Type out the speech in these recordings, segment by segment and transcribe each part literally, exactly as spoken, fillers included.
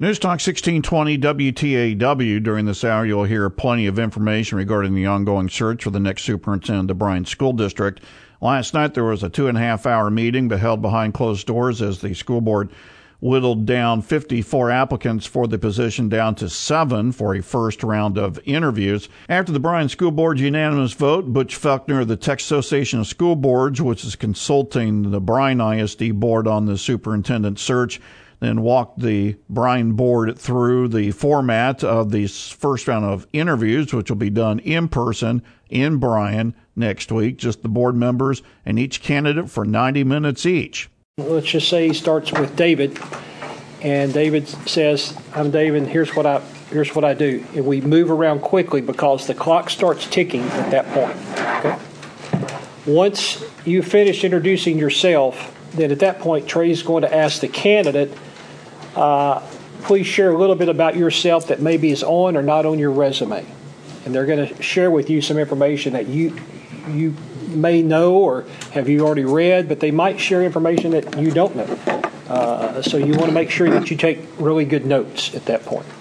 News Talk sixteen twenty W T A W. During this hour, you'll hear plenty of information regarding the ongoing search for the next superintendent of Bryan School District. Last night, there was a two and a half hour meeting held behind closed doors as the school board whittled down fifty-four applicants for the position down to seven for a first round of interviews. After the Bryan School Board's unanimous vote, Butch Felkner of the Texas Association of School Boards, which is consulting the Bryan I S D board on the superintendent search, then walked the Bryan board through the format of the first round of interviews, which will be done in person in Bryan next week, just the board members and each candidate for ninety minutes each. Let's just say he starts with David, and David says, I'm David, here's what I here's what I do. And we move around quickly because the clock starts ticking at that point. Okay? Once you finish introducing yourself, then at that point, Trey's going to ask the candidate, uh, please share a little bit about yourself that maybe is on or not on your resume. And they're going to share with you some information that you you may know or have you already read, but they might share information that you don't know. Uh, so you want to make sure that you take really good notes at that point.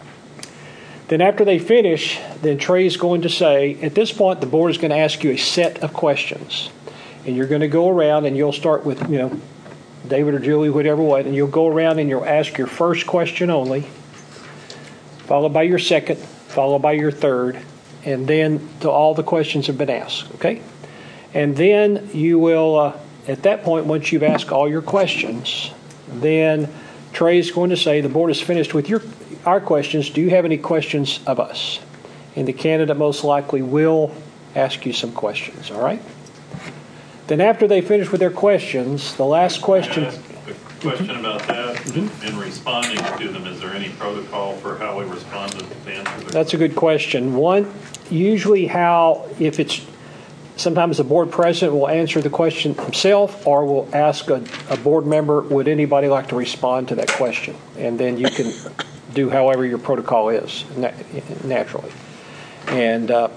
Then after they finish, then Trey's going to say, at this point, the board is going to ask you a set of questions. And you're going to go around and you'll start with, you know, David or Julie, whatever way, and you'll go around and you'll ask your first question only, followed by your second, followed by your third, and then till all the questions have been asked, okay? And then you will, uh, at that point, once you've asked all your questions, then Trey's going to say, the board is finished with your our questions. Do you have any questions of us? And the candidate most likely will ask you some questions, all right? Then after they finish with their questions, the last question... Can I ask a question mm-hmm. about that? Mm-hmm. In responding to them, is there any protocol for how we respond to the answer? That's a good question. One, usually how, if it's... Sometimes the board president will answer the question himself or will ask a, a board member, would anybody like to respond to that question? And then you can do however your protocol is, naturally. And uh,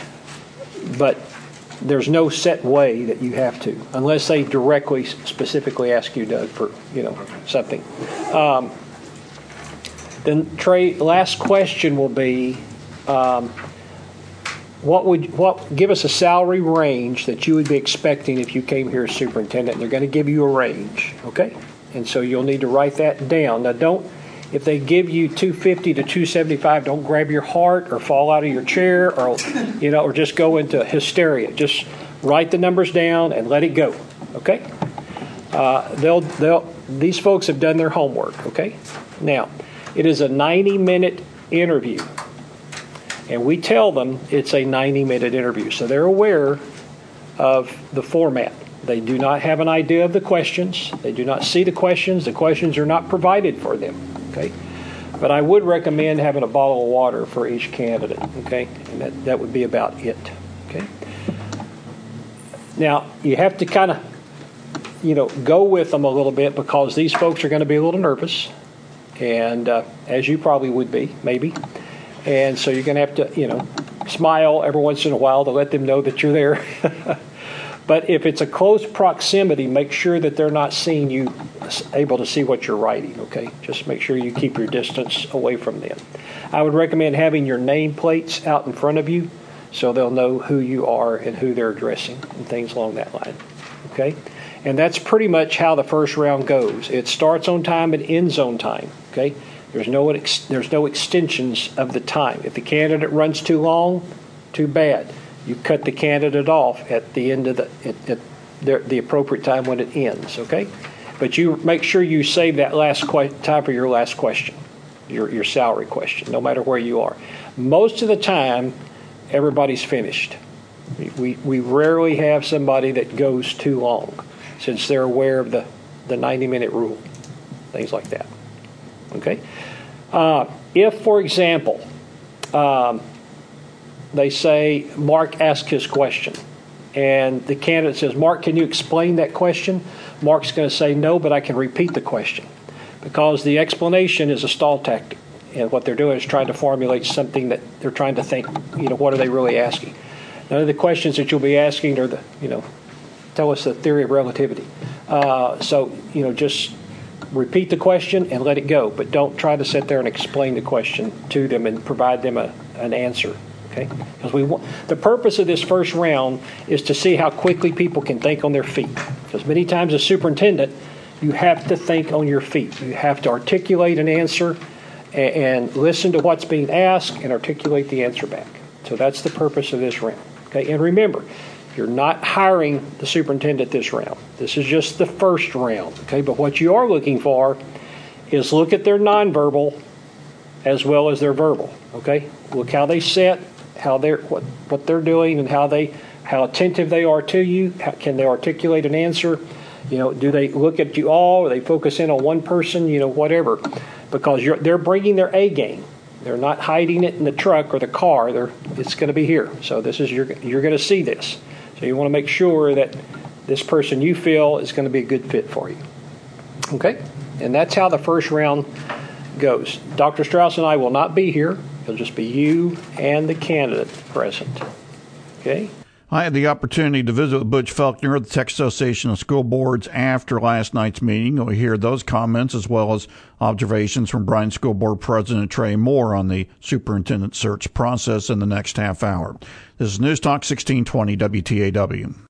but there's no set way that you have to, unless they directly, specifically ask you, Doug, for you know something. Um, then Trey, last question will be, um, what would what give us a salary range that you would be expecting if you came here as superintendent? And they're going to give you a range, okay? And so you'll need to write that down. Now, don't. If they give you two fifty to two seventy-five, don't grab your heart or fall out of your chair or, you know, or just go into hysteria. Just write the numbers down and let it go. Okay? Uh, they'll they'll these folks have done their homework. Okay? Now, it is a ninety minute interview, and we tell them it's a ninety minute interview, so they're aware of the format. They do not have an idea of the questions. They do not see the questions. The questions are not provided for them. Okay, but I would recommend having a bottle of water for each candidate. Okay, and that, that would be about it. Okay. Now you have to kind of, you know, go with them a little bit because these folks are going to be a little nervous, and uh, as you probably would be, maybe, and so you're going to have to, you know, smile every once in a while to let them know that you're there. But if it's a close proximity, make sure that they're not seeing you, able to see what you're writing, okay? Just make sure you keep your distance away from them. I would recommend having your nameplates out in front of you so they'll know who you are and who they're addressing and things along that line, okay? And that's pretty much how the first round goes. It starts on time and ends on time, okay? There's no, ex- there's no extensions of the time. If the candidate runs too long, too bad. You cut the candidate off at the end of the at, at the, the appropriate time when it ends, okay? But you make sure you save that last que- time for your last question, your your salary question, no matter where you are. Most of the time, everybody's finished. We we rarely have somebody that goes too long, since they're aware of the, the ninety minute rule, things like that, okay? Uh, if, for example, um, they say, Mark asked his question. And the candidate says, Mark, can you explain that question? Mark's going to say, no, but I can repeat the question. Because the explanation is a stall tactic. And what they're doing is trying to formulate something that they're trying to think, you know, what are they really asking? None of the questions that you'll be asking are the, you know, tell us the theory of relativity. Uh, so, you know, just repeat the question and let it go, but don't try to sit there and explain the question to them and provide them a, an answer. Okay? Because we want, the purpose of this first round is to see how quickly people can think on their feet. Because many times as superintendent, you have to think on your feet. You have to articulate an answer and, and listen to what's being asked and articulate the answer back. So that's the purpose of this round. Okay? And remember, you're not hiring the superintendent this round. This is just the first round. Okay? But what you are looking for is look at their nonverbal as well as their verbal. Okay? Look how they sit, how they're what what they're doing, and how they how attentive they are to you. How, can they articulate an answer? You know, do they look at you all? Or they focus in on one person? You know, whatever, because you're they're bringing their A game. They're not hiding it in the truck or the car. They're it's going to be here. So this is you're you're going to see this. So you want to make sure that this person you feel is going to be a good fit for you. Okay, and that's how the first round goes. Doctor Strauss and I will not be here. It'll just be you and the candidate present. Okay? I had the opportunity to visit with Butch Faulkner of the Texas Association of School Boards after last night's meeting. You'll hear those comments as well as observations from Bryan School Board President Trey Moore on the superintendent search process in the next half hour. This is News Talk sixteen twenty W T A W.